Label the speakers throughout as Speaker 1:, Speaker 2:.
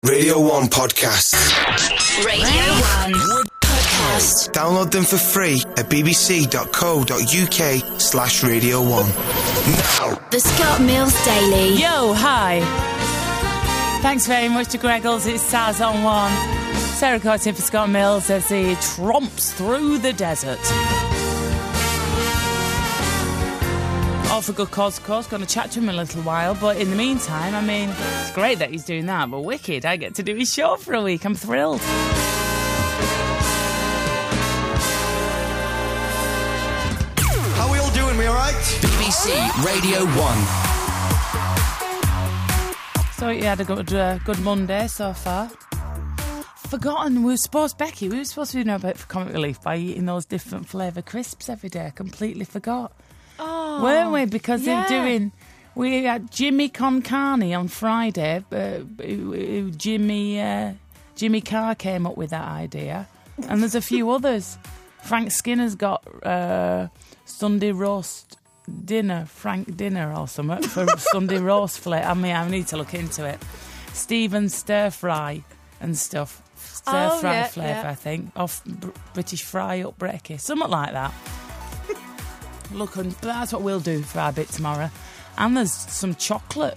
Speaker 1: Radio 1 Podcast.
Speaker 2: Radio 1 Podcast.
Speaker 1: Download them for free at bbc.co.uk/Radio 1. Now.
Speaker 2: The Scott Mills Daily.
Speaker 3: Yo, hi. Thanks very much to Greggles. It's Saz on 1. Sarah Courtin for Scott Mills as he tromps through the desert. All for good cause, of course. Going to chat to him in a little while. But in the meantime, I mean, it's great that he's doing that. But wicked, I get to do his show for a week. I'm thrilled.
Speaker 1: How are we all doing? We all right?
Speaker 4: BBC Radio 1.
Speaker 3: So you had a good Monday so far. Forgotten, we were supposed to do know about Comic Relief by eating those different flavour crisps every day. I completely forgot.
Speaker 5: Oh,
Speaker 3: weren't we? Because
Speaker 5: yeah.
Speaker 3: we had Jimmy Con Carney on Friday. Jimmy Carr came up with that idea, and there's a few others. Frank Skinner's got Sunday roast dinner, Frank dinner or something for Sunday roast flavour. I mean, I need to look into it. Stephen stir fry and stuff. Stir fry flavour, I think, off British fry up brekkie, something like that. Look, that's what we'll do for our bit tomorrow. And there's some chocolate.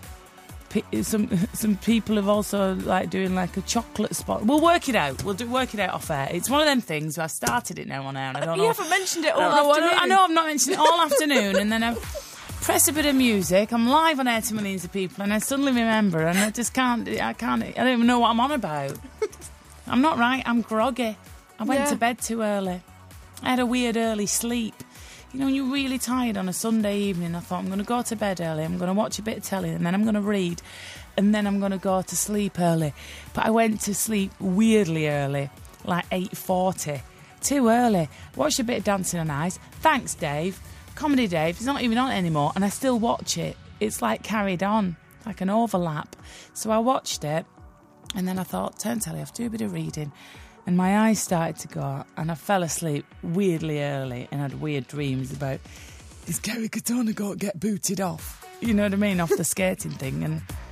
Speaker 3: Some people have also like doing like a chocolate spot. We'll work it out. Work it out off air. It's one of them things. I've started it now on air. And I don't know.
Speaker 5: You haven't mentioned it all afternoon.
Speaker 3: I know I've not mentioned it all afternoon, and then I press a bit of music. I'm live on air to millions of people, and I suddenly remember, and I just can't. I don't even know what I'm on about. I'm not right. I'm groggy. I went to bed too early. I had a weird early sleep. You know, when you're really tired on a Sunday evening, I thought, I'm going to go to bed early, I'm going to watch a bit of telly, and then I'm going to read, and then I'm going to go to sleep early. But I went to sleep weirdly early, like 8:40. Too early. Watched a bit of Dancing on Ice. Thanks, Dave. Comedy Dave. It's not even on anymore, and I still watch it. It's like carried on, like an overlap. So I watched it, and then I thought, turn telly off, do a bit of reading. And my eyes started to go, and I fell asleep weirdly early and had weird dreams about, is Kerry Katona going to get booted off? You know what I mean? Off the skating thing.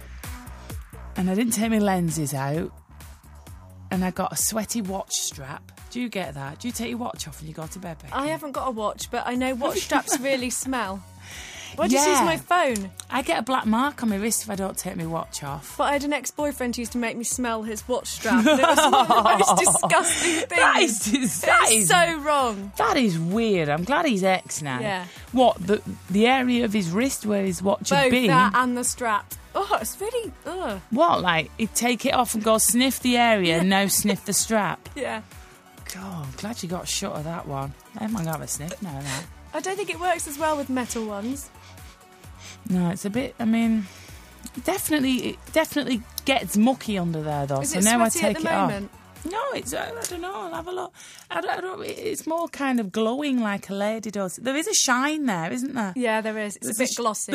Speaker 3: And I didn't take my lenses out, and I got a sweaty watch strap. Do you get that? Do you take your watch off when you go to bed, Becky?
Speaker 5: I haven't got a watch, but I know watch straps really smell. Why do you use my phone?
Speaker 3: I get a black mark on my wrist if I don't take my watch off.
Speaker 5: But I had an ex-boyfriend who used to make me smell his watch strap. And it was one of the most disgusting things.
Speaker 3: That is
Speaker 5: so wrong.
Speaker 3: That is weird. I'm glad he's ex now.
Speaker 5: Yeah.
Speaker 3: What, the area of his wrist where his watch had been?
Speaker 5: Both that and the strap. Oh, it's really... Ugh.
Speaker 3: What, like, he'd take it off and go sniff the area and now sniff the strap?
Speaker 5: Yeah.
Speaker 3: God, I'm glad you got shut of that one. I'm going to have a sniff now of that.
Speaker 5: I don't think it works as well with metal ones.
Speaker 3: No, it's a bit, I mean, it definitely gets mucky under there, though.
Speaker 5: Is
Speaker 3: so
Speaker 5: it
Speaker 3: now I
Speaker 5: sweaty
Speaker 3: take
Speaker 5: at the
Speaker 3: it
Speaker 5: moment?
Speaker 3: off. No, it's, I don't know, I'll have a look. I don't, it's more kind of glowing like a lady does. There is a shine there, isn't there?
Speaker 5: Yeah, there is. It's a bit glossy.
Speaker 3: I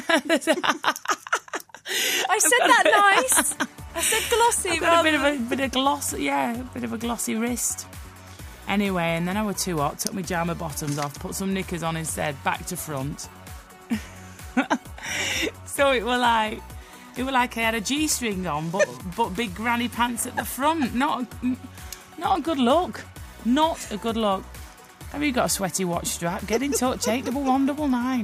Speaker 5: said that nice. I said glossy.
Speaker 3: I've got a bit of gloss, yeah, a bit of a glossy wrist. Anyway, and then I was too hot, took my jammer bottoms off, put some knickers on instead, back to front. So it were like I had a G-string on, but big granny pants at the front. Not a good look. Not a good look. Have you got a sweaty watch strap? Get in touch, 81199.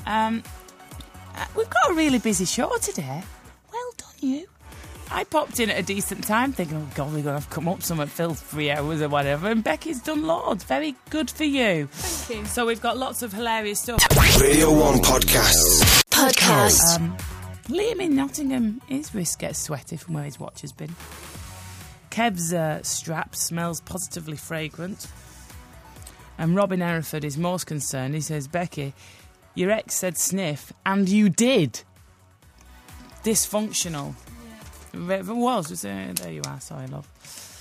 Speaker 3: We've got a really busy show today. Well done, you. I popped in at a decent time thinking, oh God, we're going to have to come up some at Phil 3 hours or whatever, and Becky's done loads. Very good for you.
Speaker 5: Thank you.
Speaker 3: So we've got lots of hilarious stuff.
Speaker 1: Radio 1 Podcast.
Speaker 3: Liam in Nottingham, his wrist gets sweaty from where his watch has been. Kev's strap smells positively fragrant. And Robin Hereford is most concerned. He says, Becky, your ex said sniff, and you did. Dysfunctional. It was. There you are. Sorry, love.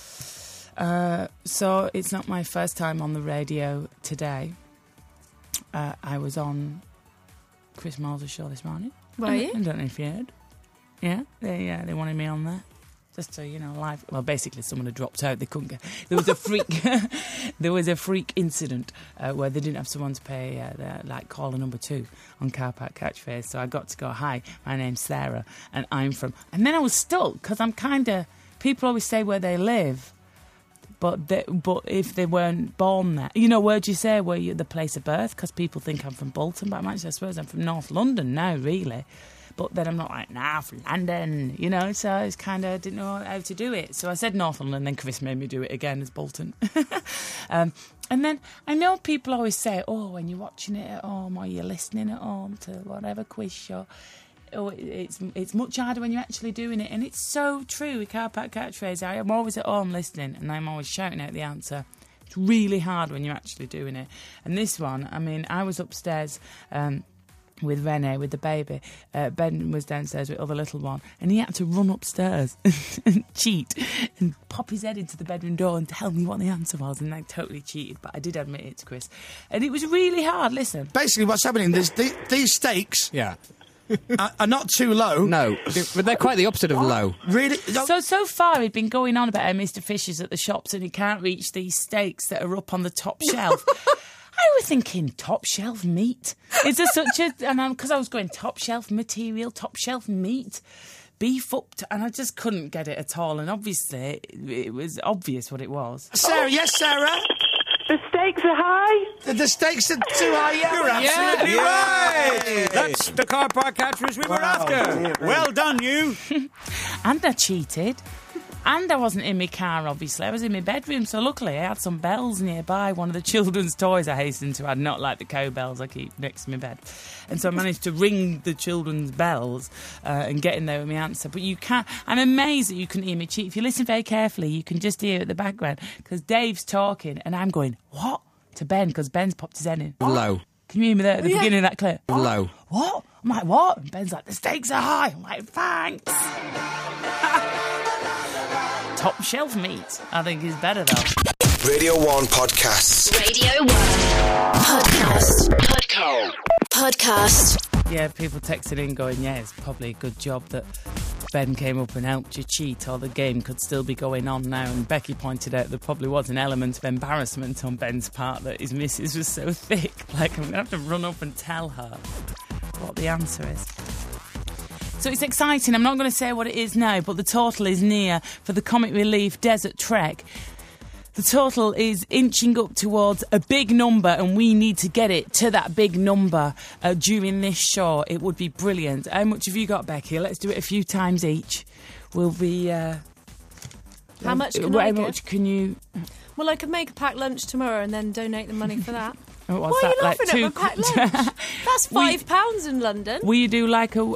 Speaker 3: So it's not my first time on the radio today. I was on Chris Miles' show this morning.
Speaker 5: Were you?
Speaker 3: I don't know if you heard. Yeah, they wanted me on there. Just so you know, live. Well, basically, someone had dropped out. They couldn't get. There was a freak. There was a freak incident where they didn't have someone to pay, like caller number 2 on Car Park Catchphrase. So I got to go. Hi, my name's Sarah, and I'm from. And then I was stuck because I'm kind of. People always say where they live, but if they weren't born there, you know, where'd you say where you the place of birth? Because people think I'm from Bolton, but I suppose I'm from North London now, really. But then I'm not like, from London, you know, so I was kind of didn't know how to do it. So I said North London, and then Chris made me do it again as Bolton. And then I know people always say, when you're watching it at home or you're listening at home to whatever quiz show, it's much harder when you're actually doing it. And it's so true with Car Park Catchphrase. I'm always at home listening, and I'm always shouting out the answer. It's really hard when you're actually doing it. And this one, I mean, I was upstairs... with Renee, with the baby. Ben was downstairs with other little one, and he had to run upstairs and cheat and pop his head into the bedroom door and tell me what the answer was, and I totally cheated, but I did admit it to Chris. And it was really hard, listen.
Speaker 6: Basically, what's happening, these stakes
Speaker 7: Yeah.
Speaker 6: are not too low.
Speaker 7: No, but they're quite the opposite of low.
Speaker 6: Really?
Speaker 3: So far he'd been going on about how Mr. Fisher's at the shops and he can't reach these steaks that are up on the top shelf. I was thinking top shelf meat. Is there such a... And because I was going top shelf material, top shelf meat, beef up to... And I just couldn't get it at all. And obviously, it was obvious what it was.
Speaker 6: Sarah, yes, Sarah?
Speaker 8: The stakes are high.
Speaker 6: The stakes are too high, yeah.
Speaker 9: You're absolutely right. That's the Car Park Catchphrase we were after. Well done, you.
Speaker 3: And I cheated. And I wasn't in my car, obviously. I was in my bedroom, so luckily I had some bells nearby. One of the children's toys I hastened to add, not like the cowbells I keep next to my bed. And so I managed to ring the children's bells and get in there with my answer. But you can't... I'm amazed that you can hear me cheat. If you listen very carefully, you can just hear it at the background, because Dave's talking and I'm going, what? To Ben, because Ben's popped his head in.
Speaker 7: Low.
Speaker 3: Can you hear me there at the beginning of that clip?
Speaker 7: Low.
Speaker 3: What? I'm like, what? And Ben's like, the stakes are high. I'm like, thanks. Top shelf meat, I think, is better though.
Speaker 1: Radio 1 Podcasts.
Speaker 2: Radio 1 Podcast.
Speaker 3: Yeah, people texting in going, yeah, it's probably a good job that Ben came up and helped you cheat, or the game could still be going on now. And Becky pointed out there probably was an element of embarrassment on Ben's part that his missus was so thick. Like, I'm going to have to run up and tell her what the answer is. So it's exciting. I'm not going to say what it is now, but the total is near for the Comic Relief Desert Trek. The total is inching up towards a big number, and we need to get it to that big number during this show. It would be brilliant. How much have you got, Becky? Let's do it a few times each. We'll be...
Speaker 5: How much can I
Speaker 3: how
Speaker 5: get?
Speaker 3: much can you...
Speaker 5: Well, I could make a packed lunch tomorrow and then donate the money for that.
Speaker 3: What's
Speaker 5: Why are you
Speaker 3: that,
Speaker 5: laughing at my packed lunch? That's £5 in London.
Speaker 3: Will you do like a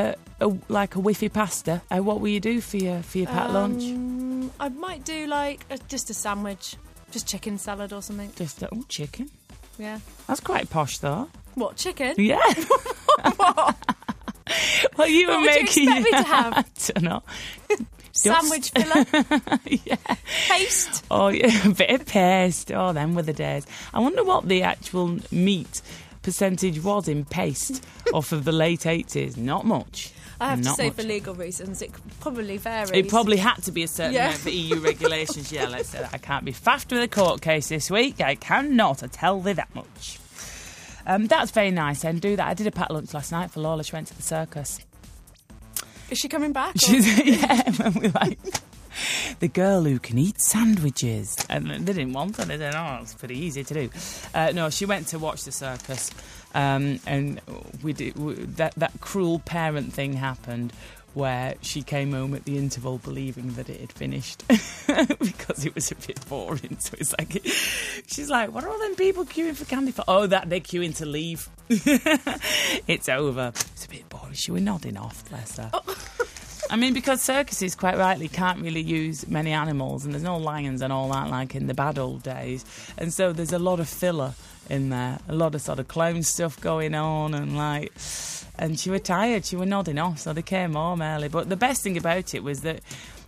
Speaker 3: whiffy pasta? What will you do for your packed lunch?
Speaker 5: I might do like just a sandwich, just chicken salad or something.
Speaker 3: Just chicken.
Speaker 5: Yeah.
Speaker 3: That's quite posh, though.
Speaker 5: What, chicken?
Speaker 3: Yeah.
Speaker 5: What?
Speaker 3: Well, you
Speaker 5: What
Speaker 3: were
Speaker 5: would you
Speaker 3: making.
Speaker 5: expect me to have?
Speaker 3: I don't know.
Speaker 5: Sandwich filler?
Speaker 3: Yeah.
Speaker 5: Paste?
Speaker 3: Oh, yeah, a bit of paste. Oh, them were the days. I wonder what the actual meat percentage was in paste off of the late 80s. Not much.
Speaker 5: I have
Speaker 3: Not
Speaker 5: to say,
Speaker 3: much.
Speaker 5: for legal reasons, it probably varies.
Speaker 3: It probably had to be a certain
Speaker 5: Yeah.
Speaker 3: amount for EU regulations. Yeah, let's say that. I can't be faffed with a court case this week. I cannot. I tell thee that much. That's very nice, then. Do that. I did a packed lunch last night for Lola. She went to the circus.
Speaker 5: Is she coming back?
Speaker 3: Yeah, when we like the girl who can eat sandwiches, and they didn't want her. They said, "Oh, it's pretty easy to do." No, she went to watch the circus, and we did that cruel parent thing happened, where she came home at the interval believing that it had finished because it was a bit boring. So it's like, she's like, "What are all them people queuing for candy for?" Oh, that they're queuing to leave. It's over. It's a bit boring. She was nodding off, bless her. I mean, because circuses, quite rightly, can't really use many animals, and there's no lions and all that like in the bad old days, and so there's a lot of filler in there, a lot of sort of clown stuff going on, and she was tired, she was nodding off, so they came home early. But the best thing about it was that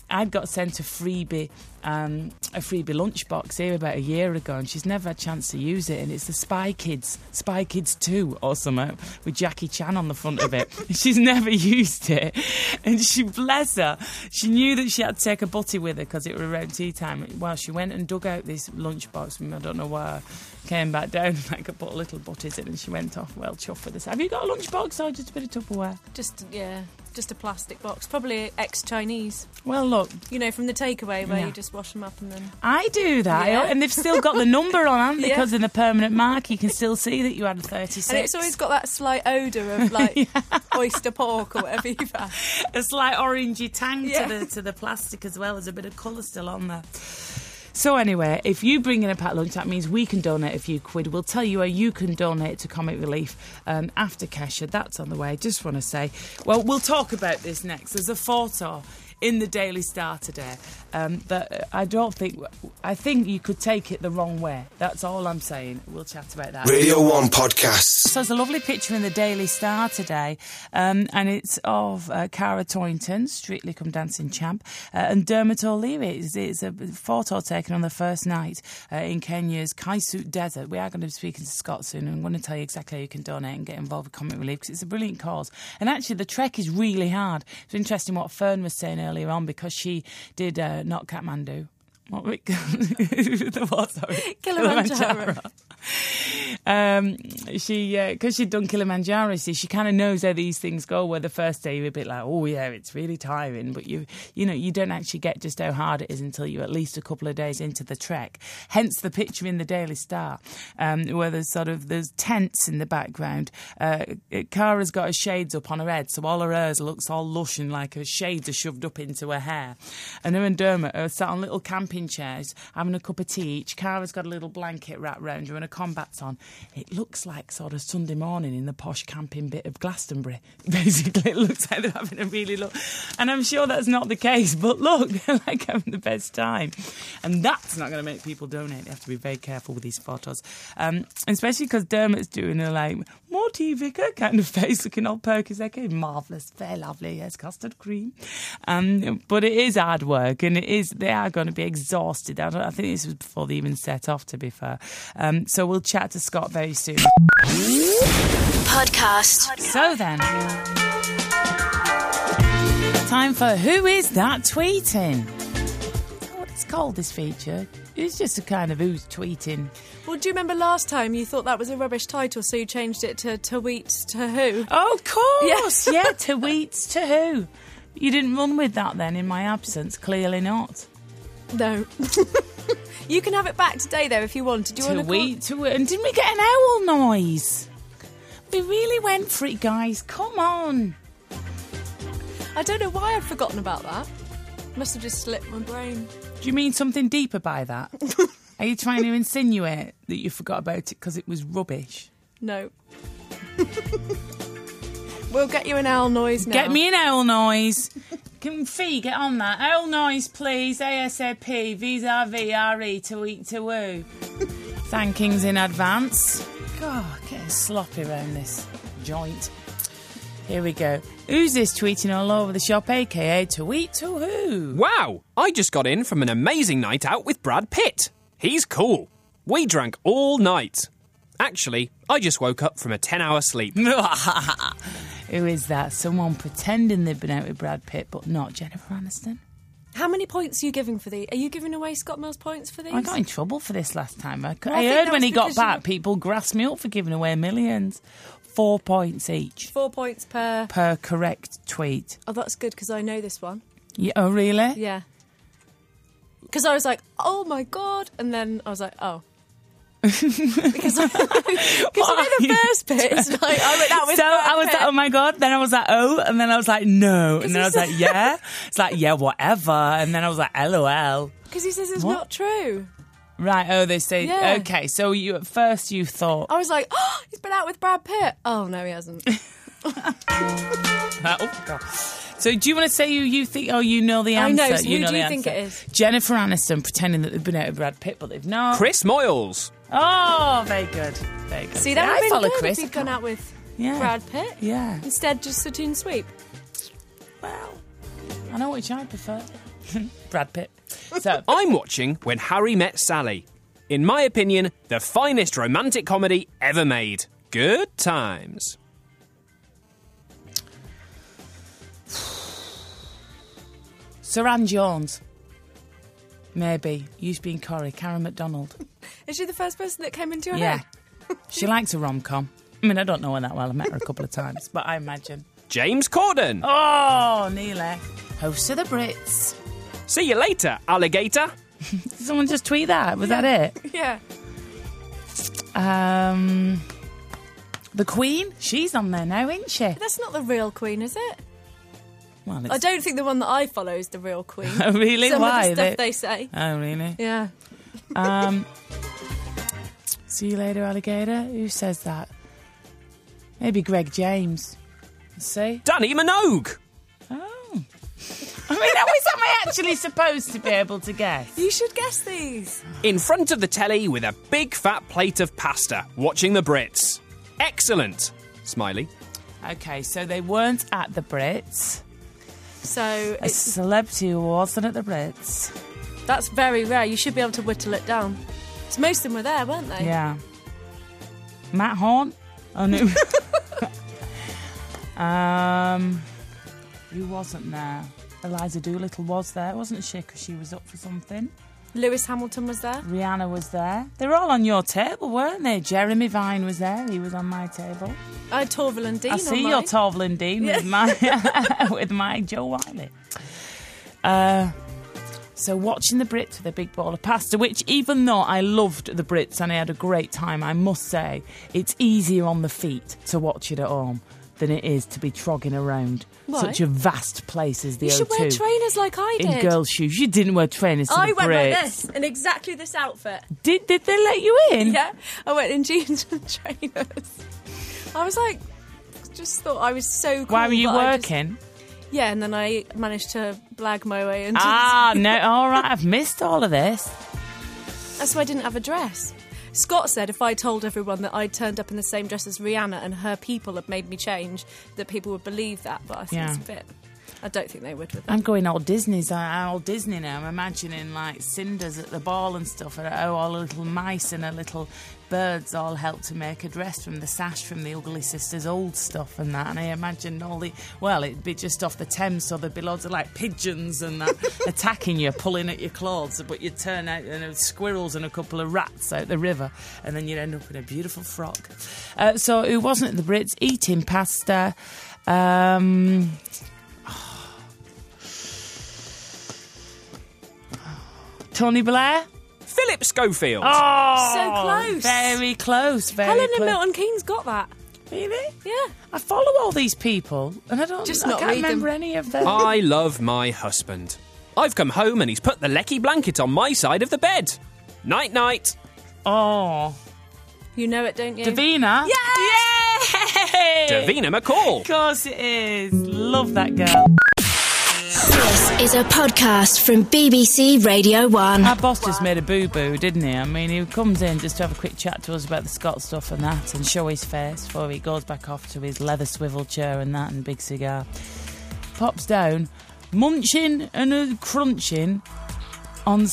Speaker 3: I'd got sent a freebie lunchbox here about a year ago, and she's never had a chance to use it. And it's the Spy Kids 2 or something with Jackie Chan on the front of it. She's never used it, and she, bless her, she knew that she had to take a butty with her because it was around tea time. Well, she went and dug out this lunchbox from I don't know where. Came back down and I could put little butties in, and she went off well chuffed with this. Have you got a lunchbox or just a bit of Tupperware?
Speaker 5: Just a plastic box, probably ex-Chinese.
Speaker 3: Well, look,
Speaker 5: you know, from the takeaway where you just wash them up and then.
Speaker 3: I do that,
Speaker 5: Yeah.
Speaker 3: and they've still got the number on, haven't they?
Speaker 5: Yeah.
Speaker 3: Because in the permanent mark, you can still see that you had a 36.
Speaker 5: And it's always got that slight odour of like oyster pork or whatever you've had.
Speaker 3: A slight orangey tang
Speaker 5: Yeah.
Speaker 3: to the plastic as well. There's a bit of colour still on there. So anyway, if you bring in a packed lunch, that means we can donate a few quid. We'll tell you how you can donate to Comic Relief after Kesha. That's on the way. Just want to say, well, we'll talk about this next. There's a photo in the Daily Star today that I think you could take it the wrong way. That's all I'm saying. We'll chat about that.
Speaker 1: Radio 1 podcasts.
Speaker 3: So there's a lovely picture in the Daily Star today, and it's of Cara Toynton, Strictly Come Dancing champ, and Dermot O'Leary. It's a photo taken on the first night in Kenya's Kaisut Desert. We are going to be speaking to Scott soon, and I'm going to tell you exactly how you can donate and get involved with Comic Relief, because it's a brilliant cause. And actually, the trek is really hard. It's interesting what Fern was saying earlier on, because she did not Kathmandu.
Speaker 5: Kilimanjaro.
Speaker 3: Because she'd done Kilimanjaro, she kind of knows how these things go, where the first day you're a bit like, oh yeah, it's really tiring, but you don't actually get just how hard it is until you're at least a couple of days into the trek. Hence the picture in the Daily Star, where there's tents in the background. Cara's got her shades up on her head, so all her hair looks all lush and like her shades are shoved up into her hair. And her and Dermot are sat on little camping chairs having a cup of tea each. Cara's got a little blanket wrapped round her and her combat's on. It looks like sort of Sunday morning in the posh camping bit of Glastonbury. Basically, it looks like they're having a really look. And I'm sure that's not the case, but look, they're like having the best time. And that's not going to make people donate. They have to be very careful with these photos. Especially because Dermot's doing a like, more tea, Vicar kind of face, looking all perky. Like, hey, marvellous, very lovely, yes, custard cream. But it is hard work, and they are going to be exhausted. I think this was before they even set off, to be fair. So we'll chat to Scott very soon.
Speaker 2: Podcast.
Speaker 3: So then, time for Who Is That Tweeting? What it's called, this feature. It's just a kind of who's tweeting.
Speaker 5: Well, do you remember last time you thought that was a rubbish title, so you changed it to Tweets to Who?
Speaker 3: Oh, of course,
Speaker 5: Yes.
Speaker 3: yeah, Tweets to Who? You didn't run with that then in my absence? Clearly not.
Speaker 5: No. You can have it back today, though, if you want. Do you want
Speaker 3: to and didn't we get an owl noise? We really went for it, guys. Come on.
Speaker 5: I don't know why I'd forgotten about that. Must have just slipped my brain.
Speaker 3: Do you mean something deeper by that? Are you trying to insinuate that you forgot about it because it was rubbish?
Speaker 5: No. We'll get you an owl noise now.
Speaker 3: Get me an owl noise. Can Fee get on that? Owl noise, please. ASAP. Vis-a-vis-re to eat to woo. Thankings in advance. God, getting sloppy around this joint. Here we go. Who's this tweeting all over the shop, a.k.a. Tweet to Who?
Speaker 7: Wow! I just got in from an amazing night out with Brad Pitt. He's cool. We drank all night. Actually, I just woke up from a 10-hour sleep.
Speaker 3: Who is that? Someone pretending they've been out with Brad Pitt, but not Jennifer Aniston?
Speaker 5: How many points are you giving for these? Are you giving away Scott Mills points for these?
Speaker 3: I got in trouble for this last time. I
Speaker 5: Well, I think
Speaker 3: heard
Speaker 5: that
Speaker 3: when
Speaker 5: was
Speaker 3: he got
Speaker 5: because you
Speaker 3: back,
Speaker 5: were-
Speaker 3: people grassed me up for giving away millions. 4 points each
Speaker 5: 4 points per...
Speaker 3: per correct tweet.
Speaker 5: Oh, that's good, because I know this one.
Speaker 3: Yeah, oh, really?
Speaker 5: Yeah. Because I was like, oh my God. And then I was like, oh. Because you know the first bit, it's like, I went out with
Speaker 3: So
Speaker 5: Brad
Speaker 3: I was
Speaker 5: Pitt.
Speaker 3: like, oh my God. Then I was like, oh. And then I was like, no. And then I was like, yeah. It's like, yeah, whatever. And then I was like, LOL.
Speaker 5: Because he says it's
Speaker 3: What?
Speaker 5: not true.
Speaker 3: Right, oh, they say,
Speaker 5: Yeah.
Speaker 3: okay. So you at first you thought,
Speaker 5: I was like, oh, he's been out with Brad Pitt. Oh, no, he hasn't.
Speaker 3: oh, God. So do you want to say who you think, oh, you know the
Speaker 5: I
Speaker 3: answer?
Speaker 5: know, so
Speaker 3: you
Speaker 5: who
Speaker 3: know
Speaker 5: do
Speaker 3: the
Speaker 5: you think
Speaker 3: answer.
Speaker 5: it is?
Speaker 3: Jennifer Aniston pretending that they've been out with Brad Pitt, but they've not.
Speaker 7: Chris Moyles.
Speaker 3: Oh, very good. Very good.
Speaker 5: See, that
Speaker 3: Yeah,
Speaker 5: would
Speaker 3: I
Speaker 5: have
Speaker 3: follow
Speaker 5: been good
Speaker 3: Chris.
Speaker 5: if he'd gone out with
Speaker 3: Yeah.
Speaker 5: Brad Pitt.
Speaker 3: Yeah.
Speaker 5: Instead, just a tune sweep.
Speaker 3: Well, I know which I prefer. Brad Pitt. So,
Speaker 7: I'm watching When Harry Met Sally. In my opinion, the finest romantic comedy ever made. Good times.
Speaker 3: Saran Jones. Maybe. Used to be in Corrie. Karen MacDonald.
Speaker 5: Is she the first person that came into your
Speaker 3: Yeah.
Speaker 5: head?
Speaker 3: She likes a rom-com. I mean, I don't know her that well. I met her a couple of times, but I imagine.
Speaker 7: James Corden.
Speaker 3: Oh, Neely. Host of the Brits.
Speaker 7: See you later, alligator.
Speaker 3: Did someone just tweet that? Was that it?
Speaker 5: Yeah.
Speaker 3: The Queen? She's on there now, isn't she?
Speaker 5: That's not the real Queen, is it?
Speaker 3: Well,
Speaker 5: I don't think the one that I follow is the real Queen.
Speaker 3: Oh, really?
Speaker 5: Some
Speaker 3: Why?
Speaker 5: of the stuff they say.
Speaker 3: Oh, really?
Speaker 5: Yeah.
Speaker 3: See you later, alligator. Who says that? Maybe Greg James. See?
Speaker 7: Danny Minogue.
Speaker 3: Oh. I mean, how is am I actually supposed to be able to guess?
Speaker 5: You should guess these.
Speaker 7: In front of the telly with a big fat plate of pasta, watching the Brits. Excellent. Smiley.
Speaker 3: Okay, so they weren't at the Brits.
Speaker 5: So
Speaker 3: A celebrity who wasn't at the Brits.
Speaker 5: that's very rare. You should be able to whittle it down. So most of them were there, weren't they?
Speaker 3: Yeah. Matt Horn? Oh, no. Who wasn't there? Eliza Doolittle was there, wasn't she? Because she was up for something.
Speaker 5: Lewis Hamilton was there.
Speaker 3: Rihanna was there. They were all on your table, weren't they? Jeremy Vine was there. He was on my table.
Speaker 5: I had Torval and Dean
Speaker 3: I
Speaker 5: on
Speaker 3: see
Speaker 5: mine.
Speaker 3: your Torval and Dean with my with my Joe Wiley. So watching the Brits with a big bowl of pasta, which even though I loved the Brits and I had a great time, I must say it's easier on the feet to watch it at home than it is to be trogging around
Speaker 5: Why?
Speaker 3: such a vast place as the
Speaker 5: You
Speaker 3: O2.
Speaker 5: should wear trainers like I
Speaker 3: in
Speaker 5: did.
Speaker 3: girls' shoes. You didn't wear trainers to
Speaker 5: I
Speaker 3: the
Speaker 5: went
Speaker 3: Brits.
Speaker 5: like this, in exactly this outfit.
Speaker 3: Did they let you in?
Speaker 5: Yeah, I went in jeans and trainers. I was like, just thought I was so cool.
Speaker 3: Why were you
Speaker 5: but I just-
Speaker 3: working?
Speaker 5: Yeah, and then I managed to blag my way into
Speaker 3: No, all right, I've missed all of this.
Speaker 5: That's why I didn't have a dress. Scott said if I told everyone that I'd turned up in the same dress as Rihanna and her people had made me change, that people would believe that, but I think it's a bit... I don't think they would with
Speaker 3: I'm
Speaker 5: them.
Speaker 3: going all Disney now. I'm imagining like cinders at the ball and stuff, and all the little mice and the little birds all help to make a dress from the sash from the Ugly Sisters old stuff and that. And I imagine it'd be just off the Thames, so there'd be loads of like pigeons and that attacking you, pulling at your clothes, but you'd turn out and there were squirrels and a couple of rats out the river, and then you'd end up in a beautiful frock. So who wasn't at the Brits eating pasta? Tony Blair?
Speaker 7: Philip Schofield.
Speaker 3: Oh,
Speaker 5: So close.
Speaker 3: Very close, very
Speaker 5: Helen
Speaker 3: close.
Speaker 5: and Milton Keynes got that.
Speaker 3: Really?
Speaker 5: Yeah.
Speaker 3: I follow all these people, and I
Speaker 5: Just
Speaker 3: can't
Speaker 5: not read
Speaker 3: remember
Speaker 5: them.
Speaker 3: any of them.
Speaker 7: I love my husband. I've come home and he's put the lecky blanket on my side of the bed. Night, night.
Speaker 3: Oh.
Speaker 5: You know it, don't you?
Speaker 3: Davina?
Speaker 5: Yes!
Speaker 3: Yay!
Speaker 7: Davina McCall.
Speaker 3: Of course it is. Love that girl.
Speaker 2: This is a podcast from BBC Radio 1.
Speaker 3: Our boss just made a boo-boo, didn't he? I mean, he comes in just to have a quick chat to us about the Scott stuff and that, and show his face before he goes back off to his leather swivel chair and that, and big cigar. Pops down, munching and crunching on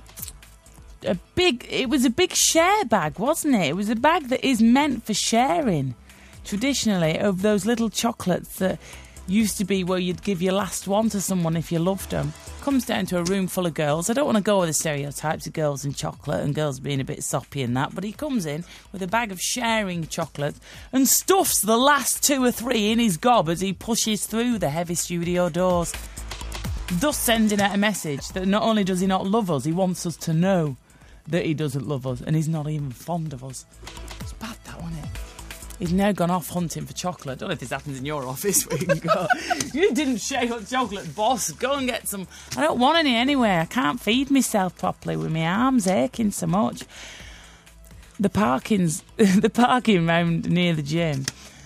Speaker 3: it was a big share bag, wasn't it? It was a bag that is meant for sharing, traditionally, of those little chocolates that used to be where you'd give your last one to someone if you loved them. Comes down to a room full of girls. I don't want to go with the stereotypes of girls and chocolate and girls being a bit soppy and that, but he comes in with a bag of sharing chocolate and stuffs the last 2 or 3 in his gob as he pushes through the heavy studio doors, thus sending out a message that not only does he not love us, he wants us to know that he doesn't love us and he's not even fond of us. It's bad, that, wasn't it? He's now gone off hunting for chocolate. I don't know if this happens in your office where you can go, you didn't shake up chocolate, boss. Go and get some. I don't want any anyway. I can't feed myself properly with my arms aching so much. The parking round near the gym.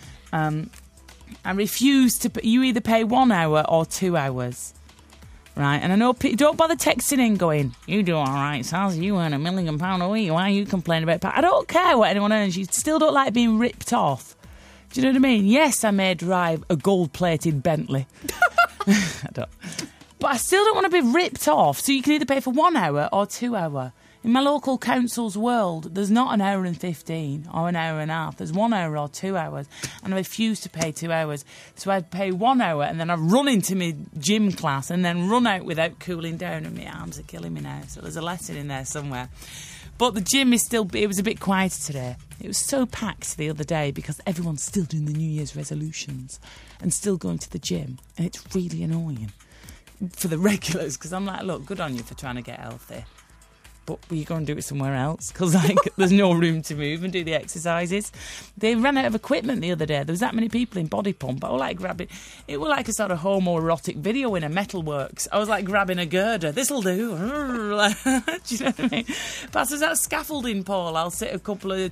Speaker 3: I refuse to. You either pay 1 hour or 2 hours. Right, and I know don't bother texting in going, you do all right, Saz, you earn £1 million a week, why are you complaining about I don't care what anyone earns, you still don't like being ripped off. Do you know what I mean? Yes, I may drive a gold-plated Bentley. I don't. But I still don't want to be ripped off, so you can either pay for 1 hour or 2 hour. In my local council's world, there's not an hour and 15 or an hour and a half. There's 1 hour or 2 hours, and I refuse to pay 2 hours. So I'd pay 1 hour, and then I'd run into my gym class and then run out without cooling down, and my arms are killing me now. So there's a lesson in there somewhere. But the gym is still, it was a bit quieter today. It was so packed the other day because everyone's still doing the New Year's resolutions and still going to the gym, and it's really annoying for the regulars, because I'm like, look, good on you for trying to get healthy, but will you go and do it somewhere else? Because there's no room to move and do the exercises. They ran out of equipment the other day. There was that many people in Body Pump. I was like grabbing... It was like a sort of homoerotic video in a Metalworks. I was like grabbing a girder. This'll do. Do you know what I mean? Perhaps there's that scaffolding pole. I'll sit a couple of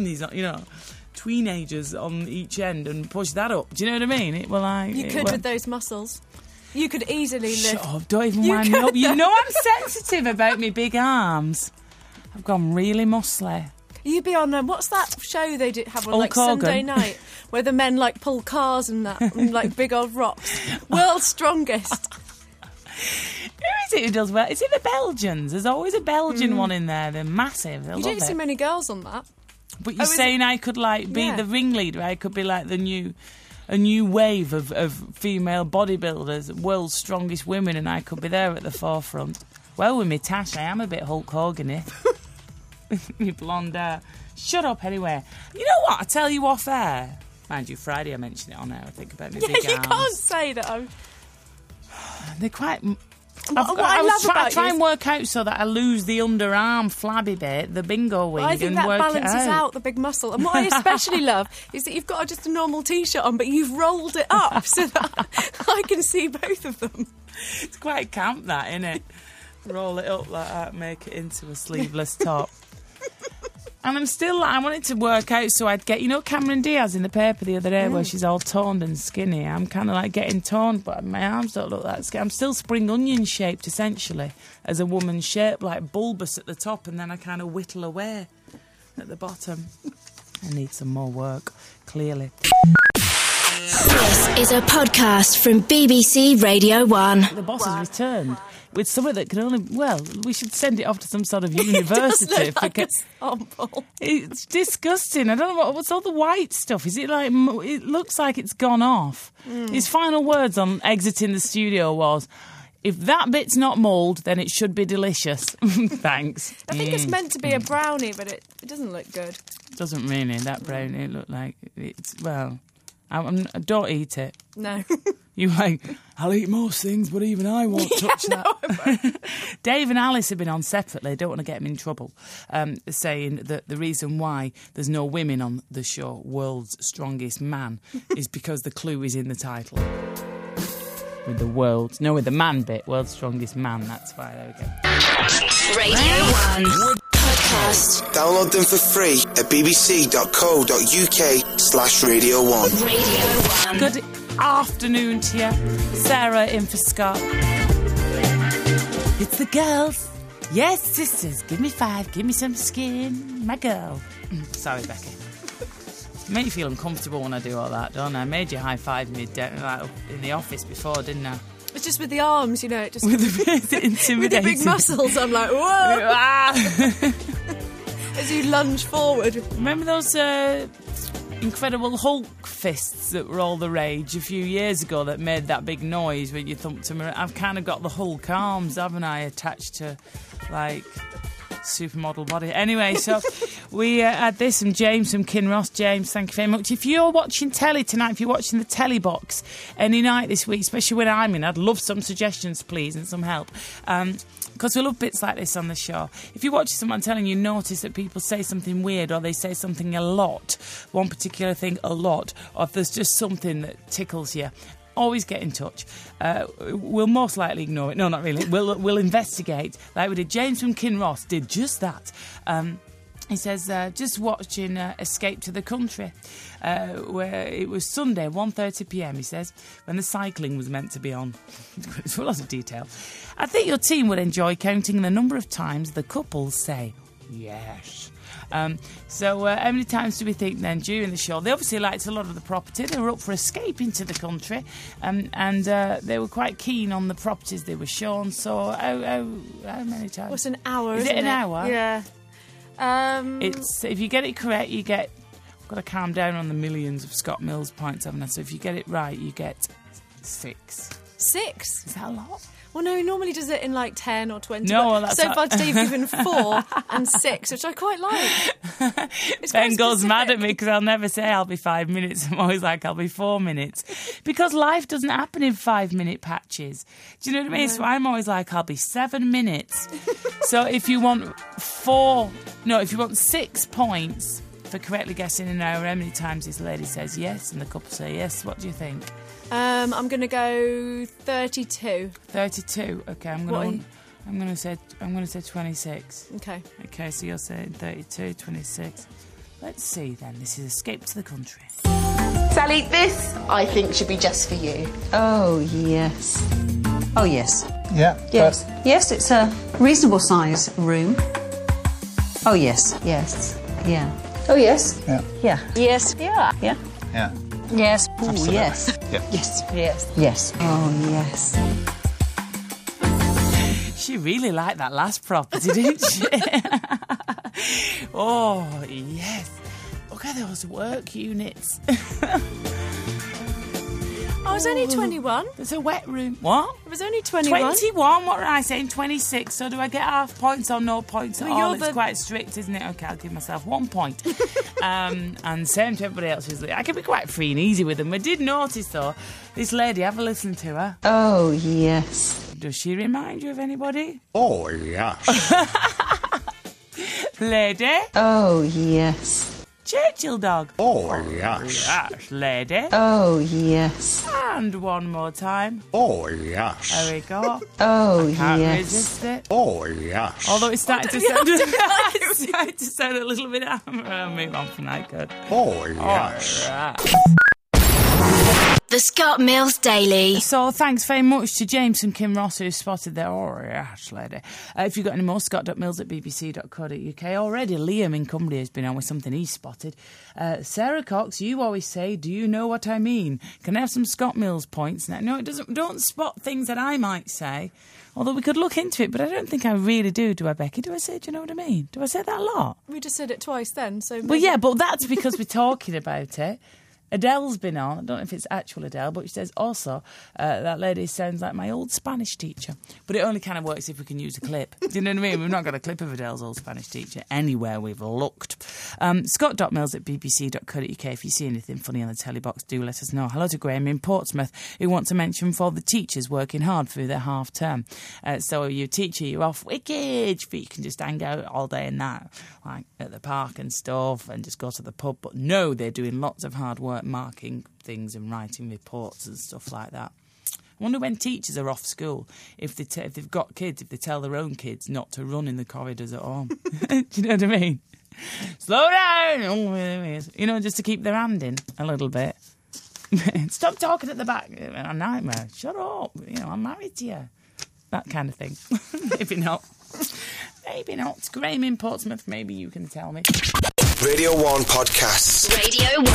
Speaker 3: teenagers on each end and push that up. Do you know what I mean? It was like...
Speaker 5: You could with those muscles. You could easily lift.
Speaker 3: Shut up, don't even wind me up. You know I'm sensitive about me big arms. I've gone really muscly.
Speaker 5: You'd be on, what's that show they have on
Speaker 3: Hulk Hogan.
Speaker 5: Sunday night, where the men pull cars and that, and big old rocks. World's Strongest.
Speaker 3: Who is it who does well? Is it the Belgians? There's always a Belgian one in there. They're massive.
Speaker 5: You don't see many girls on that.
Speaker 3: But you're saying I could be the ringleader? I could be like a new wave of female bodybuilders, world's strongest women, and I could be there at the forefront. Well, with me tash, I am a bit Hulk Hogan-y. Me blonde hair. Shut up, anyway. You know what? I tell you off air. Mind you, Friday I mentioned it on air. I think about me big arms.
Speaker 5: You can't say that.
Speaker 3: They're quite...
Speaker 5: I
Speaker 3: try and work out so that I lose the underarm flabby bit, the bingo wing,
Speaker 5: I think
Speaker 3: and
Speaker 5: that
Speaker 3: work
Speaker 5: balances
Speaker 3: it out
Speaker 5: the big muscle. And what I especially love is that you've got just a normal T-shirt on, but you've rolled it up so that I can see both of them.
Speaker 3: It's quite camp, that, isn't it? Roll it up like that, make it into a sleeveless top. And I'm still, I want it to work out so I'd get, Cameron Diaz in the paper the other day where she's all toned and skinny. I'm kind of like getting toned, but my arms don't look that skinny. I'm still spring onion shaped, essentially, as a woman's shape, like bulbous at the top, and then I kind of whittle away at the bottom. I need some more work, clearly.
Speaker 2: This is a podcast from BBC Radio 1.
Speaker 3: The boss has returned with something that can only... Well, we should send it off to some sort of university.
Speaker 5: It does look like a sample.
Speaker 3: It's disgusting. I don't know what's all the white stuff. Is it like... It looks like it's gone off. His final words on exiting the studio was, if that bit's not mould, then it should be delicious. Thanks.
Speaker 5: I think it's meant to be a brownie, but it doesn't look good.
Speaker 3: Doesn't really. That brownie look like it's... Well... don't eat it.
Speaker 5: No.
Speaker 3: You're like, I'll eat most things, but even I won't touch that.
Speaker 5: No,
Speaker 3: Dave and Alice have been on separately, don't want to get them in trouble, saying that the reason why there's no women on the show, World's Strongest Man, is because the clue is in the title. With the man bit, World's Strongest Man, that's why, there we go.
Speaker 2: Radio 1 Podcast.
Speaker 1: Download them for free at bbc.co.uk/Radio 1.
Speaker 2: Radio 1.
Speaker 3: Good afternoon to you. Sarah in for Scott. It's the girls. Yes, sisters. Give me 5. Give me some skin. My girl. Sorry, Becky. Make you feel uncomfortable when I do all that, don't I? I made you high-five me in the office before, didn't I?
Speaker 5: It's just with the arms, it just...
Speaker 3: With the intimidating...
Speaker 5: With the big muscles, I'm like, whoa! As you lunge forward.
Speaker 3: Remember those Incredible Hulk fists that were all the rage a few years ago that made that big noise when you thumped them around? I've kind of got the Hulk arms, haven't I, attached to, supermodel body. Anyway, so we had this from James from Kinross. James, thank you very much. If you're watching telly tonight, if you're watching the telly box any night this week, especially when I'm in, I'd love some suggestions, please, and some help. Because we love bits like this on the show. If you're watching someone telling you, notice that people say something weird or they say something a lot, one particular thing a lot, or if there's just something that tickles you, always get in touch. We'll most likely ignore it. No, not really. We'll investigate like we did. James from Kinross did just that. He says, just watching Escape to the Country, where it was Sunday, 1:30pm, he says, when the cycling was meant to be on. It's a lot of detail. I think your team would enjoy counting the number of times the couples say,
Speaker 6: Yes.
Speaker 3: So how many times do we think then during the show? They obviously liked a lot of the property. They were up for escaping to the country, and they were quite keen on the properties they were shown. So how many times?
Speaker 5: Well, it's an hour,
Speaker 3: Is
Speaker 5: isn't
Speaker 3: it an hour?
Speaker 5: Yeah.
Speaker 3: It's if you get it correct, you get. I've got to calm down on the millions of Scott Mills points, haven't I? So if you get it right, you get 6.
Speaker 5: 6?
Speaker 3: Is that a lot?
Speaker 5: Well, no, he normally does it in like 10 or 20.
Speaker 3: No,
Speaker 5: but
Speaker 3: well, that's
Speaker 5: so
Speaker 3: not...
Speaker 5: far today you've given 4 and 6, which I quite like.
Speaker 3: Ben goes mad at me because I'll never say I'll be 5 minutes. I'm always like, I'll be 4 minutes. Because life doesn't happen in 5-minute patches. Do you know what I mean? So I'm always like, I'll be 7 minutes. So if you want 6 points for correctly guessing an hour, how many times this lady says yes and the couple say yes? What do you think?
Speaker 5: I'm going to go 32.
Speaker 3: 32. Okay, I'm going to say 26.
Speaker 5: Okay,
Speaker 3: so you're saying 32, 26. Let's see then. This is Escape to the Country.
Speaker 10: Sally, this I think should be just for you.
Speaker 11: Oh, yes. Oh, yes.
Speaker 6: Yeah.
Speaker 11: Yes. Yes, it's a reasonable size room. Oh, yes. Yes. Yeah. Oh, yes.
Speaker 6: Yeah.
Speaker 11: Yeah. Yes. Yeah. Yeah.
Speaker 6: Yeah.
Speaker 11: Yes. Oh,
Speaker 6: Absolutely.
Speaker 11: yes.
Speaker 6: Yeah.
Speaker 11: Yes. Yes. Yes. Oh, yes.
Speaker 3: She really liked that last property, didn't she? Oh, yes. Look at those work units.
Speaker 5: I was only 21.
Speaker 3: There's a wet room. What?
Speaker 5: It was only 21.
Speaker 3: 21? What were I saying? 26. So do I get half points or no points at
Speaker 5: Well,
Speaker 3: all?
Speaker 5: you're
Speaker 3: It's quite strict, isn't it? Okay, I'll give myself 1 point. And same to everybody else. I can be quite free and easy with them. I did notice, though, this lady, have a listen to her.
Speaker 11: Oh, yes.
Speaker 3: Does she remind you of anybody?
Speaker 6: Oh, yes.
Speaker 3: Lady?
Speaker 11: Oh, yes.
Speaker 3: Churchill dog.
Speaker 6: Oh, yes.
Speaker 3: Yes, lady.
Speaker 11: Oh, yes.
Speaker 3: And one more time.
Speaker 6: Oh, yes.
Speaker 3: There we go.
Speaker 11: Oh,
Speaker 3: Can't
Speaker 11: yes.
Speaker 3: resist it.
Speaker 6: Oh, yes.
Speaker 3: Although it's starting to sound, it's starting to sound a little bit. Move on from that, good.
Speaker 6: Oh, yes.
Speaker 3: All right.
Speaker 2: The Scott Mills Daily.
Speaker 3: So thanks very much to James and Kim Ross who spotted their yes lady. If you've got any more, scott.mills@bbc.co.uk. Already Liam in Cumbria has been on with something he's spotted. Sarah Cox, you always say, do you know what I mean? Can I have some Scott Mills points? Now, no, it doesn't. Don't spot things that I might say. Although we could look into it, but I don't think I really do I, Becky? Do I say, do you know what I mean? Do I say that a lot?
Speaker 5: We just said it twice then, so...
Speaker 3: Well, yeah, but that's because we're talking about it. Adele's been on. I don't know if it's actual Adele, but she says also that lady sounds like my old Spanish teacher. But it only kind of works if we can use a clip. Do you know what I mean? We've not got a clip of Adele's old Spanish teacher anywhere we've looked. Scott.mills@bbc.co.uk. If you see anything funny on the telly box, do let us know. Hello to Graham in Portsmouth, who wants to mention for the teachers working hard through their half term. So you're a teacher, you're off wicked, but you can just hang out all day and that, like at the park and stuff, and just go to the pub. But no, they're doing lots of hard work marking things and writing reports and stuff like that. I wonder when teachers are off school, if they've got kids, if they tell their own kids not to run in the corridors at home. Do you know what I mean? Slow down! Oh, there it is. You know, just to keep their hand in a little bit. Stop talking at the back. A nightmare. Shut up. You know, I'm married to you. That kind of thing. Maybe not. Maybe not. Graham in Portsmouth, maybe you can tell me.
Speaker 1: Radio 1 Podcasts.
Speaker 2: Radio 1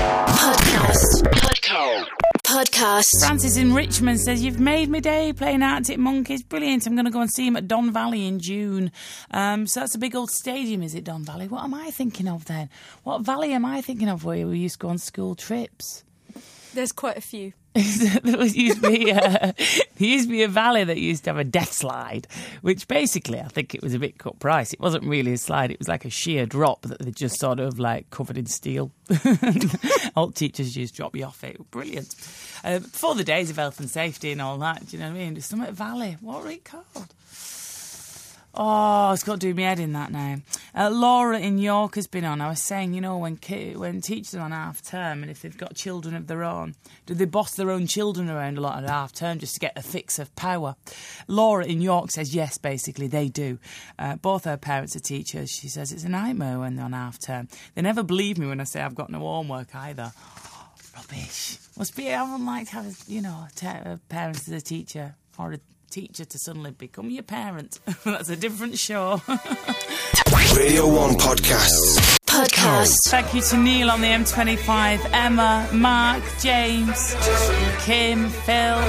Speaker 2: Podcast.
Speaker 3: Francis in Richmond says, you've made me day playing Arctic Monkeys. Brilliant. I'm going to go and see him at Don Valley in June. So that's a big old stadium, is it, Don Valley? What am I thinking of then? What valley am I thinking of where we used to go on school trips?
Speaker 5: There's quite a few.
Speaker 3: There used to be a valley that used to have a death slide, which basically I think it was a bit cut price. It wasn't really a slide, it was like a sheer drop that they just sort of like covered in steel. Old teachers used to drop you off it. Brilliant. Before the days of health and safety and all that, do you know what I mean? There's Summit Valley. What were it called? Oh, it's got to do me head in that now. Laura in York has been on. I was saying, you know, when teachers are on half term and if they've got children of their own, do they boss their own children around a lot at half term just to get a fix of power? Laura in York says yes, basically they do. Both her parents are teachers. She says it's a nightmare when they're on half term. They never believe me when I say I've got no homework either. Rubbish. Must be, I wouldn't like to have, you know, parents as a teacher or a teacher to suddenly become your parent. That's a different show.
Speaker 1: Radio 1 Podcasts.
Speaker 3: Thank you to Neil on the M25, Emma, Mark, James, Kim, Phil.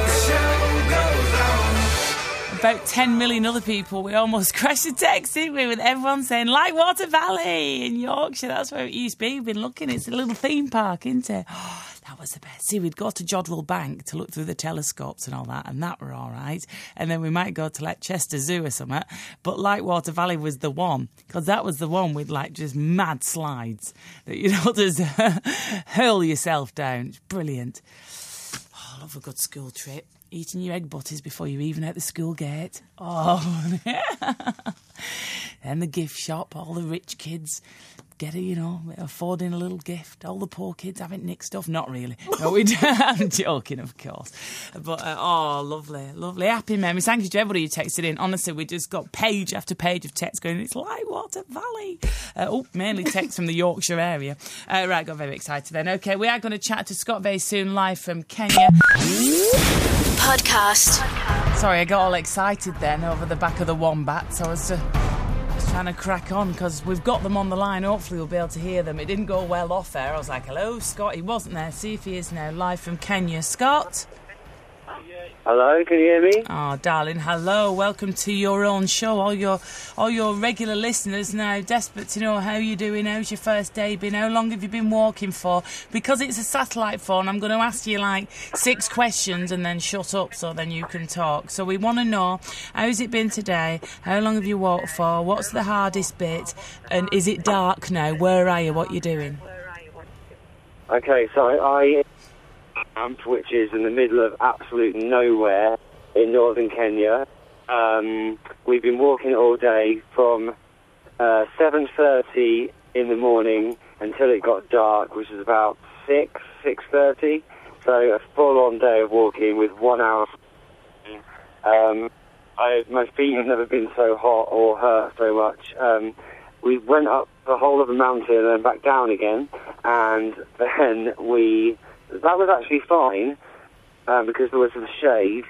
Speaker 3: About 10 million other people. We almost crashed a text, didn't we, with everyone saying, like Water Valley in Yorkshire. That's where it used to be. We've been looking. It's a little theme park, isn't it? Oh, that was the best. See, we'd go to Jodrell Bank to look through the telescopes and all that, and that were all right. And then we might go to, like, Chester Zoo or something. But like Water Valley was the one, because that was the one with, like, just mad slides that, you know, just hurl yourself down. It's brilliant. Oh, I love a good school trip. Eating your egg butties before you're even at the school gate. Oh, and the gift shop, all the rich kids affording a little gift. All the poor kids having nicked stuff. Not really. No, I'm joking, of course. But, lovely. Happy memories. Thank you to everybody who texted in. Honestly, we just got page after page of text going, it's like Water Valley. Mainly text from the Yorkshire area. Right, got very excited then. OK, we are going to chat to Scott very soon, live from Kenya.
Speaker 2: Podcast.
Speaker 3: Sorry, I got all excited then over the back of the wombats. I was trying to crack on because we've got them on the line. Hopefully we'll be able to hear them. It didn't go well off air. I was like, hello, Scott. He wasn't there. See if he is now, live from Kenya. Scott?
Speaker 12: Hello, can you hear me?
Speaker 3: Oh, darling, hello. Welcome to your own show. All your regular listeners now desperate to know how you're doing. How's your first day been? How long have you been walking for? Because it's a satellite phone, I'm going to ask you like 6 questions and then shut up so then you can talk. So we want to know, how's it been today? How long have you walked for? What's the hardest bit? And is it dark now? Where are you? What are you doing?
Speaker 12: Okay, so I camp, which is in the middle of absolute nowhere in northern Kenya. We've been walking all day from 7:30 in the morning until it got dark, which is about 6:30. So a full-on day of walking with 1 hour. My feet have never been so hot or hurt so much. We went up the whole of the mountain and then back down again, and then that was actually fine, because there was some shade.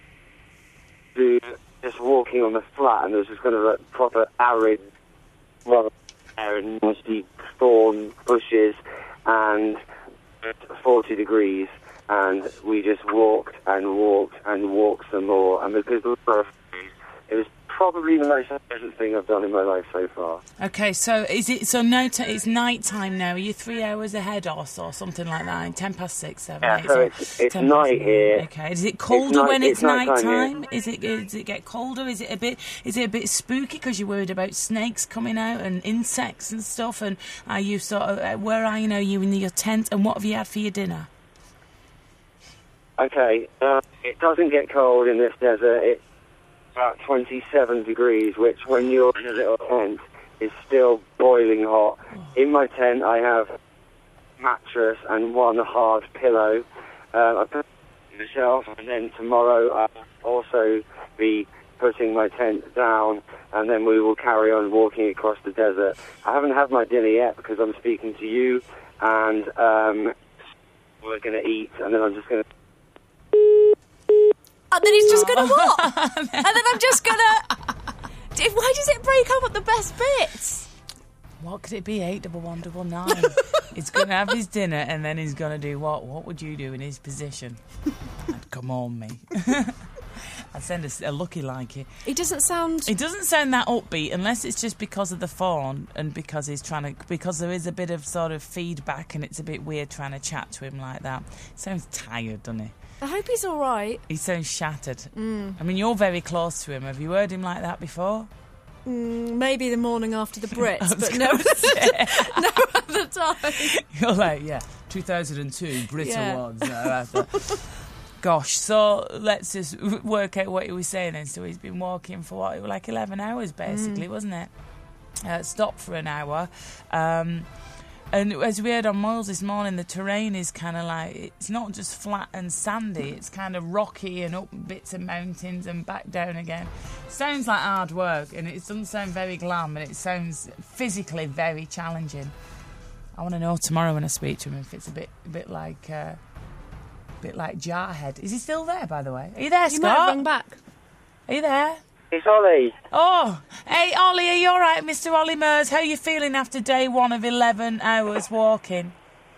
Speaker 12: Just walking on the flat, and there was just kind of a proper arid, and musty thorn bushes, and 40 degrees, and we just walked and walked and walked some more, and because it was probably the most pleasant thing I've done in my life so far.
Speaker 3: Okay, so it's night time now. Are you 3 hours ahead or something like that? 10 past 6, 7,
Speaker 12: yeah,
Speaker 3: 8.
Speaker 12: So it's night here.
Speaker 3: Okay, is it colder when it's night time? Does it get colder? Is it a bit spooky because you're worried about snakes coming out and insects and stuff? And are you where are you now? Are you in your tent? And what have you had for your dinner?
Speaker 12: Okay, it doesn't get cold in this desert. It's about 27 degrees, which when you're in a little tent is still boiling hot. In my tent I have a mattress and one hard pillow. I put it on the shelf, and then tomorrow I'll also be putting my tent down, and then we will carry on walking across the desert. I haven't had my dinner yet because I'm speaking to you, and we're going to eat, and then I'm just going to...
Speaker 5: And then he's just going to what? And then I'm just going to... Why does it break up at the best bits?
Speaker 3: What could it be? 81199. He's going to have his dinner and then he's going to do what? What would you do in his position? I'd come on me. I'd send a lucky like it.
Speaker 5: He doesn't sound
Speaker 3: that upbeat unless it's just because of the phone and because because there is a bit of sort of feedback and it's a bit weird trying to chat to him like that. Sounds tired, doesn't he?
Speaker 5: I hope he's all right.
Speaker 3: He sounds shattered. I mean, you're very close to him. Have you heard him like that before?
Speaker 5: Maybe the morning after the Brits, but no other time.
Speaker 3: You're like, 2002 Brit Awards. Gosh, so let's just work out what he was saying then. So he's been walking for like 11 hours basically, wasn't it? Stopped for an hour. And as we heard on Moyles this morning, the terrain is kind of like, it's not just flat and sandy, it's kind of rocky and up bits of mountains and back down again. Sounds like hard work, and it doesn't sound very glam, and it sounds physically very challenging. I want to know tomorrow when I speak to him if it's a bit like Jarhead. Is he still there, by the way? Are you there, Scott?
Speaker 5: You might have rung back.
Speaker 3: Are you there?
Speaker 12: It's Ollie.
Speaker 3: Oh, hey, Ollie, are you all right, Mr. Ollie Mers? How are you feeling after day 1 of 11 hours walking?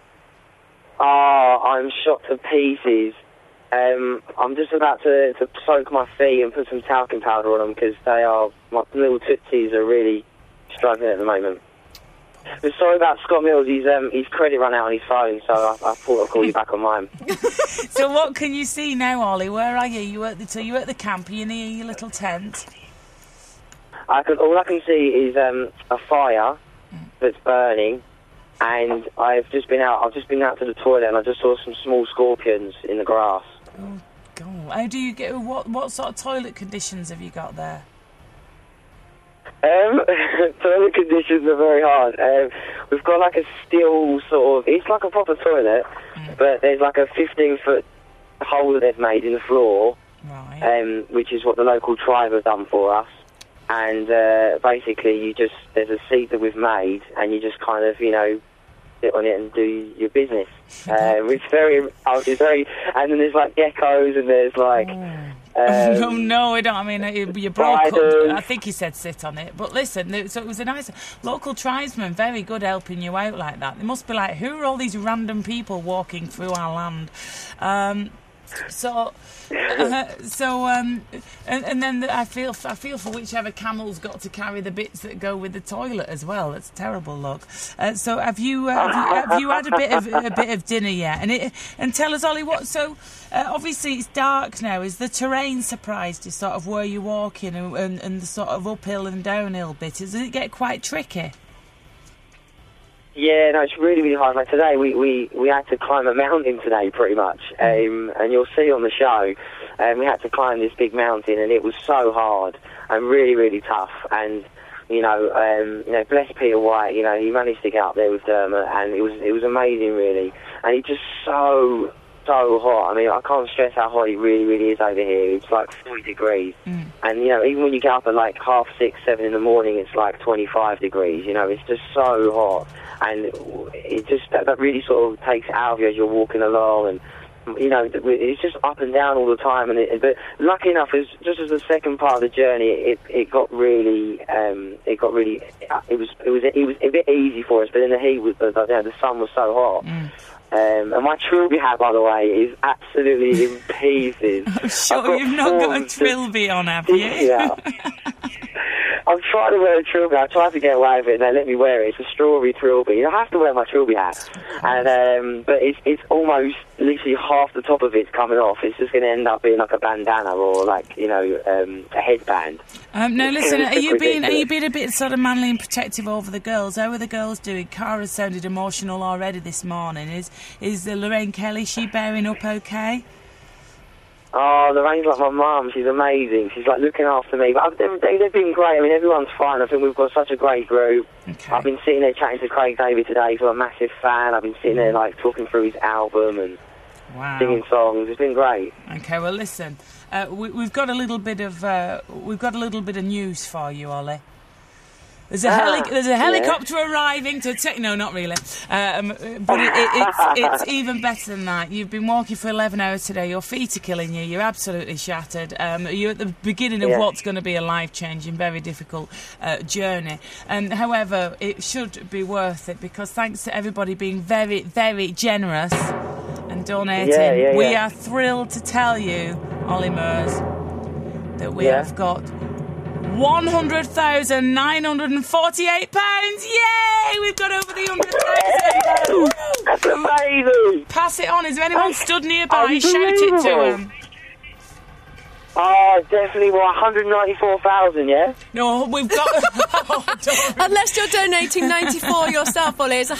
Speaker 12: Oh, I'm shot to pieces. I'm just about to soak my feet and put some talcum powder on them because my little tootsies are really struggling at the moment. But sorry about Scott Mills, his credit ran out on his phone, so I thought I'd call you back on mine.
Speaker 3: So what can you see now, Ollie? Where are you? You're at the camp, are you near your little tent?
Speaker 12: All I can see is a fire that's burning, and I've just been out to the toilet and I just saw some small scorpions in the grass.
Speaker 3: Oh, God. How do you get... What sort of toilet conditions have you got there?
Speaker 12: Toilet conditions are very hard. We've got like a steel sort of... It's like a proper toilet, but there's like a 15-foot hole that they've made in the floor,
Speaker 3: right.
Speaker 12: Which is what the local tribe have done for us. And basically, there's a seat that we've made, and you just kind of, sit on it and do your business. It's very, and then there's like geckos, and there's like...
Speaker 3: no, I don't. I mean, you broke up. I think he said sit on it. But listen, so it was a nice local tribesman, very good helping you out like that. They must be like, who are all these random people walking through our land? And then I feel for whichever camel's got to carry the bits that go with the toilet as well. It's terrible luck. So have you had a bit of dinner yet? And tell us, Ollie, what? So obviously it's dark now. Is the terrain surprised you, sort of where you're walking and the sort of uphill and downhill bit? Does it get quite tricky?
Speaker 12: Yeah, no, it's really, really hard. Like today, we had to climb a mountain today, pretty much, and you'll see on the show. We had to climb this big mountain, and it was so hard and really, really tough. And bless Peter White. He managed to get up there with Dermot, and it was amazing, really. And it's just so hot. I mean, I can't stress how hot it really, really is over here. It's like 40 degrees. And, even when you get up at like 6:30, 7 in the morning, it's like 25 degrees. It's just so hot. And it just, that really sort of takes it out of you as you're walking along. And, it's just up and down all the time. But lucky enough, just as the second part of the journey, it was a bit easy for us. But then the heat was, the sun was so hot. And my trilby hat, by the way, is absolutely in pieces.
Speaker 3: I'm sure you've not got a trilby on, have you?
Speaker 12: Yeah. I'm trying to wear a trilby. I tried to get away with it, and they let me wear it. It's a strawberry trilby. I have to wear my trilby hat, and but it's almost literally half the top of it's coming off. It's just going to end up being like a bandana or like a headband.
Speaker 3: No, listen. Are you being a bit sort of manly and protective over the girls? How are the girls doing? Cara sounded emotional already this morning. Is Lorraine Kelly? She bearing up okay?
Speaker 12: Oh, Lorraine's like my mum. She's amazing. She's like looking after me. But they've been great. I mean, everyone's fine. I think we've got such a great group.
Speaker 3: Okay.
Speaker 12: I've been sitting there chatting to Craig David today, who's a massive fan. I've been sitting there like talking through his album and singing songs. It's been great. Okay, well, listen, we've got a little bit of news for you, Ollie. There's a helicopter arriving to take... No, not really. But it's even better than that. You've been walking for 11 hours today. Your feet are killing you. You're absolutely shattered. You're at the beginning of what's going to be a life-changing, very difficult journey. However, it should be worth it because thanks to everybody being very, very generous and donating, we are thrilled to tell you, Ollie Mers, that we have got... £100,948. Yay! We've got over the 100,000. That's amazing.
Speaker 3: Pass it on. Is there anyone stood nearby? Shout it to them.
Speaker 12: Oh, definitely 194,000, yeah?
Speaker 3: No, we've got...
Speaker 5: Unless you're donating 94 yourself, Ollie, it's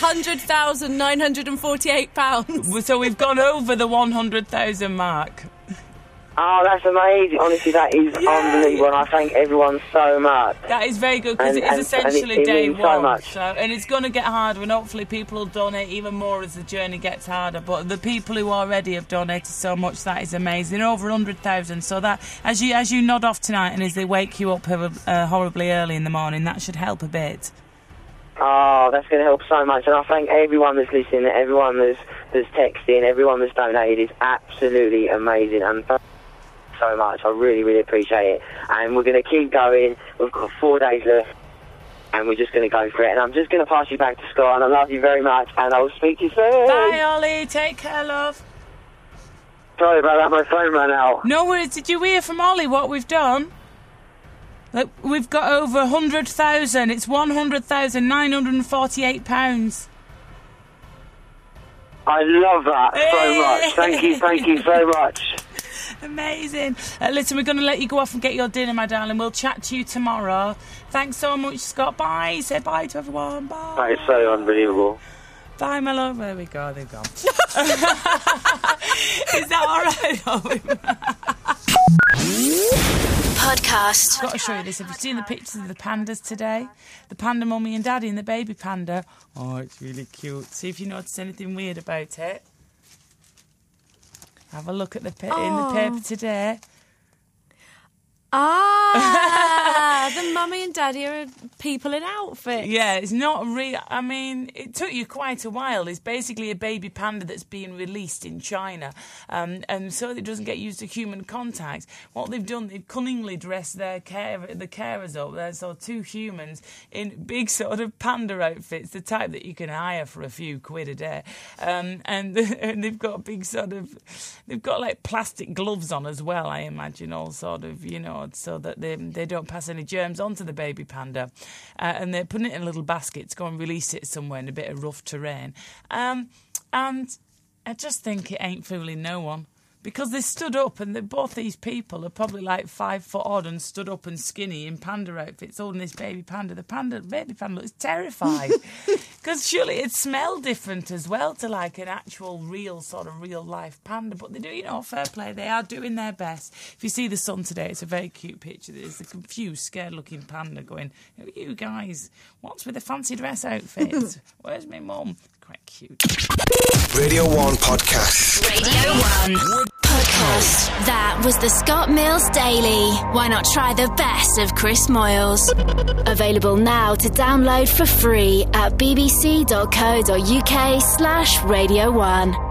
Speaker 5: £100,948.
Speaker 3: So we've gone over the 100,000 mark.
Speaker 12: Oh, that's amazing. Honestly, that is unbelievable, and I thank everyone so much.
Speaker 3: That is very good, because it is essentially day one.
Speaker 12: So much.
Speaker 3: And it's going to get harder, and hopefully people will donate even more as the journey gets harder. But the people who already have donated so much, that is amazing. Over 100,000. So that, as you nod off tonight, and as they wake you up horribly early in the morning, that should help a bit.
Speaker 12: Oh, that's going to help so much, and I thank everyone that's listening, everyone that's texting, everyone that's donated. Is absolutely amazing, and so much. I really, really appreciate it. And we're going to keep going. We've got 4 days left. And we're just going to go for it. And I'm just going to pass you back to Scott. And I love you very much. And I'll speak to you soon.
Speaker 3: Bye, Ollie. Take care, love.
Speaker 12: Sorry about that. My phone ran out.
Speaker 3: No worries. Did you hear from Ollie what we've done? Look, we've got over 100,000. It's £100,948.
Speaker 12: I love that so much. Thank you so much.
Speaker 3: Amazing. Listen, we're going to let you go off and get your dinner, my darling. We'll chat to you tomorrow. Thanks so much, Scott. Bye. Say bye to everyone. Bye.
Speaker 12: That is so unbelievable.
Speaker 3: Bye, my love. There we go. They've gone. Is that all right?
Speaker 2: Podcast.
Speaker 3: I've got to show you this. Have you seen the pictures of the pandas today? The panda mummy and daddy and the baby panda. Oh, it's really cute. See if you notice anything weird about it. Have a look at in the paper today.
Speaker 5: The mummy and daddy are people in outfits.
Speaker 3: Yeah, it's not real. I mean, it took you quite a while. It's basically a baby panda that's being released in China. And so it doesn't get used to human contact. What they've done, they've cunningly dressed the carers up. There's sort of 2 humans in big sort of panda outfits, the type that you can hire for a few quid a day. And they've got big they've got like plastic gloves on as well, I imagine, all sort of, so that they don't pass any germs onto the baby panda. And they're putting it in a little basket to go and release it somewhere in a bit of rough terrain. And I just think it ain't fooling no one. Because they stood up, and both these people are probably like 5 foot odd and stood up and skinny in panda outfits holding this baby panda. The baby panda looks terrified. Because surely it'd smell different as well to like an actual real life panda. But they do, fair play. They are doing their best. If you see the Sun today, it's a very cute picture. There's a confused, scared-looking panda going, "Who are you guys? What's with the fancy dress outfits? Where's my mum?" Quite cute.
Speaker 1: Radio 1 Podcast.
Speaker 2: Radio 1 Podcast. That was the Scott Mills Daily. Why not try the best of Chris Moyles? Available now to download for free at bbc.co.uk/Radio 1.